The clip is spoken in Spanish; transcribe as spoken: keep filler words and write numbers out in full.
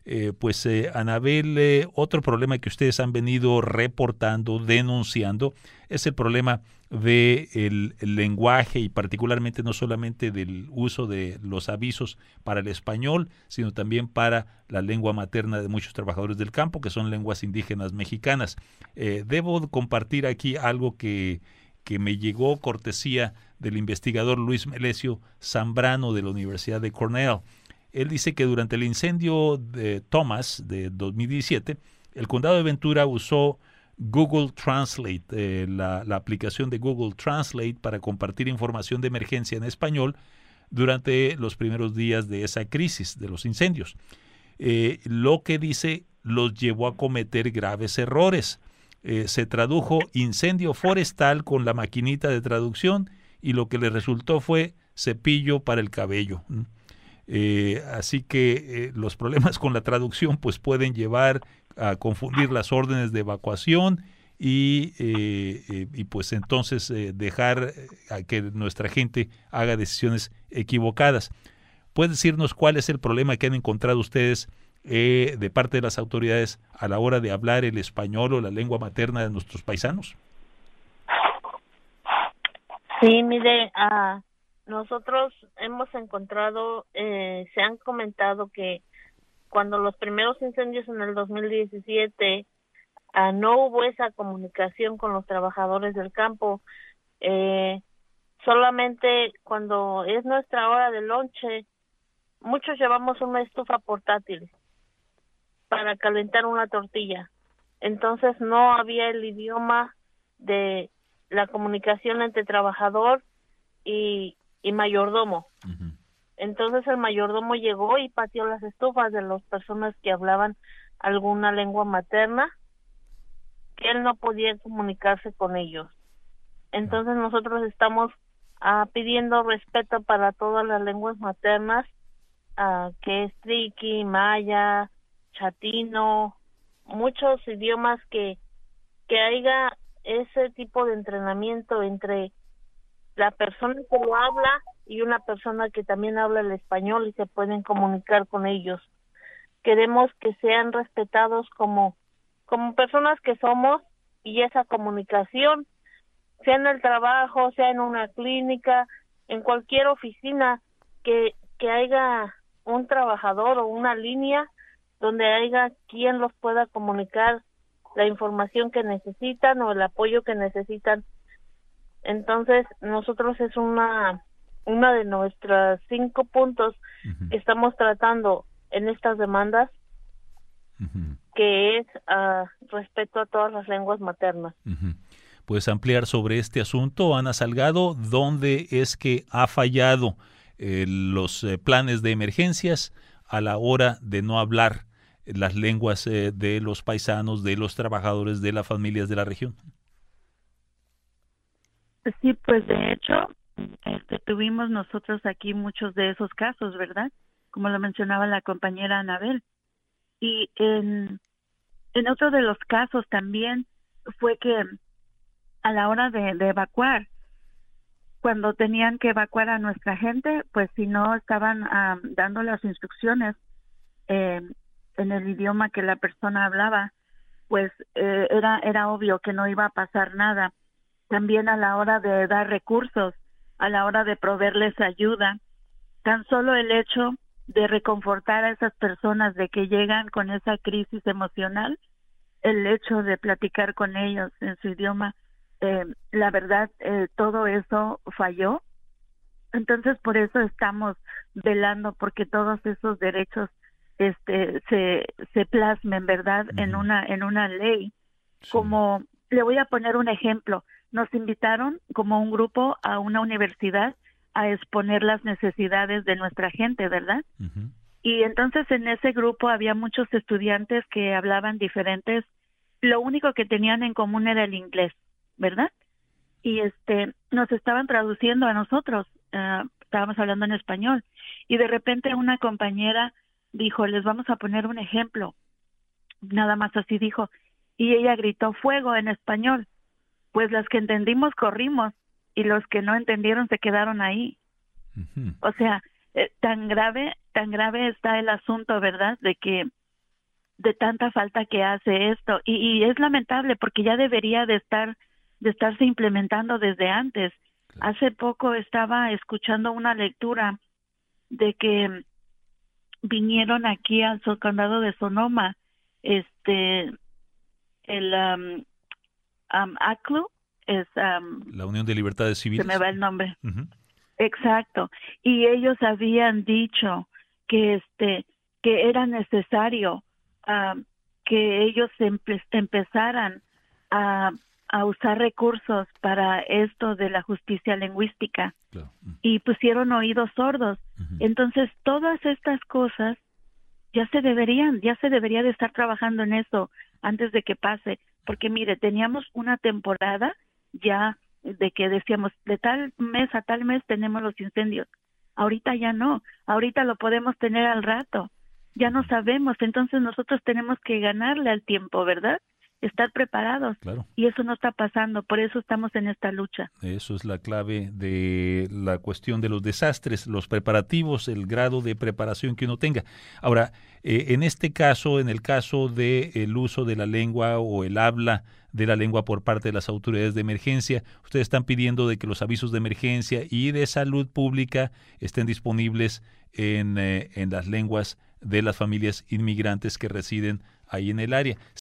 Eh, pues, eh, Anabel, eh, otro problema que ustedes han venido reportando, denunciando, es el problema del el lenguaje y particularmente no solamente del uso de los avisos para el español, sino también para la lengua materna de muchos trabajadores del campo, que son lenguas indígenas mexicanas. Eh, debo compartir aquí algo que, que me llegó cortesía del investigador Luis Melesio Zambrano de la Universidad de Cornell. Él dice que durante el incendio de Thomas de dos mil diecisiete, el condado de Ventura usó Google Translate, eh, la, la aplicación de Google Translate para compartir información de emergencia en español durante los primeros días de esa crisis, de los incendios. Eh, lo que dice los llevó a cometer graves errores. Eh, se tradujo incendio forestal con la maquinita de traducción y lo que le resultó fue cepillo para el cabello. Eh, así que eh, los problemas con la traducción pues pueden llevar a confundir las órdenes de evacuación y, eh, eh, y pues entonces eh, dejar a que nuestra gente haga decisiones equivocadas. ¿Puede decirnos cuál es el problema que han encontrado ustedes eh, de parte de las autoridades a la hora de hablar el español o la lengua materna de nuestros paisanos? Sí, mire, uh, nosotros hemos encontrado, eh, se han comentado que cuando los primeros incendios en el dos mil diecisiete uh, no hubo esa comunicación con los trabajadores del campo, eh, solamente cuando es nuestra hora de lonche, muchos llevamos una estufa portátil para calentar una tortilla. Entonces no había el idioma de la comunicación entre trabajador y, y mayordomo. Uh-huh. Entonces el mayordomo llegó y pateó las estufas de las personas que hablaban alguna lengua materna, que él no podía comunicarse con ellos. Entonces nosotros estamos uh, pidiendo respeto para todas las lenguas maternas, uh, que es triqui, maya, chatino, muchos idiomas que, que haya ese tipo de entrenamiento entre la persona que lo habla y una persona que también habla el español y se pueden comunicar con ellos. Queremos que sean respetados como, como personas que somos, y esa comunicación, sea en el trabajo, sea en una clínica, en cualquier oficina, que, que haya un trabajador o una línea donde haya quien los pueda comunicar la información que necesitan o el apoyo que necesitan. Entonces, nosotros es una una de nuestros cinco puntos uh-huh. que estamos tratando en estas demandas, uh-huh. que es uh, respeto a todas las lenguas maternas. Uh-huh. ¿Puedes ampliar sobre este asunto, Ana Salgado? ¿Dónde es que ha fallado eh, los eh, planes de emergencias a la hora de no hablar las lenguas eh, de los paisanos, de los trabajadores, de las familias de la región? Sí, pues de hecho, este, tuvimos nosotros aquí muchos de esos casos, ¿verdad? Como lo mencionaba la compañera Anabel. Y en, en otro de los casos también fue que a la hora de, de evacuar, cuando tenían que evacuar a nuestra gente, pues si no estaban um, dando las instrucciones eh, en el idioma que la persona hablaba, pues eh, era era obvio que no iba a pasar nada. También a la hora de dar recursos, a la hora de proveerles ayuda, tan solo el hecho de reconfortar a esas personas de que llegan con esa crisis emocional, el hecho de platicar con ellos en su idioma, eh, la verdad, eh, todo eso falló. Entonces, por eso estamos velando porque todos esos derechos este se se plasmen, ¿verdad? Uh-huh. en una en una ley. Sí. Como le voy a poner un ejemplo. Nos invitaron como un grupo a una universidad a exponer las necesidades de nuestra gente, ¿verdad? Uh-huh. Y entonces en ese grupo había muchos estudiantes que hablaban diferentes, lo único que tenían en común era el inglés, ¿verdad? Y este nos estaban traduciendo a nosotros, uh, estábamos hablando en español, y de repente una compañera dijo, les vamos a poner un ejemplo, nada más así dijo, y ella gritó fuego en español. Pues las que entendimos corrimos y los que no entendieron se quedaron ahí. Uh-huh. O sea, eh, tan grave, tan grave está el asunto, ¿verdad? De que de tanta falta que hace esto. Y, y es lamentable porque ya debería de estar de estarse implementando desde antes. Claro. Hace poco estaba escuchando una lectura de que vinieron aquí al condado de Sonoma, este, el um, um, A C L U, es um, la Unión de Libertades Civiles. Se me va el nombre. Uh-huh. Exacto. Y ellos habían dicho que este que era necesario um, que ellos empe- empezaran a a usar recursos para esto de la justicia lingüística. Claro. Uh-huh. Y pusieron oídos sordos. Uh-huh. Entonces, todas estas cosas ya se deberían, ya se debería de estar trabajando en eso antes de que pase, porque mire, teníamos una temporada ya de que decíamos, de tal mes a tal mes tenemos los incendios. Ahorita ya no, ahorita lo podemos tener al rato. Ya no sabemos, entonces nosotros tenemos que ganarle al tiempo, ¿verdad? Estar preparados. Claro. Y eso no está pasando, por eso estamos en esta lucha. Eso es la clave de la cuestión de los desastres, los preparativos, el grado de preparación que uno tenga. Ahora, eh, en este caso, en el caso del uso de la lengua o el habla de la lengua por parte de las autoridades de emergencia, ustedes están pidiendo de que los avisos de emergencia y de salud pública estén disponibles en, eh, en las lenguas de las familias inmigrantes que residen ahí en el área.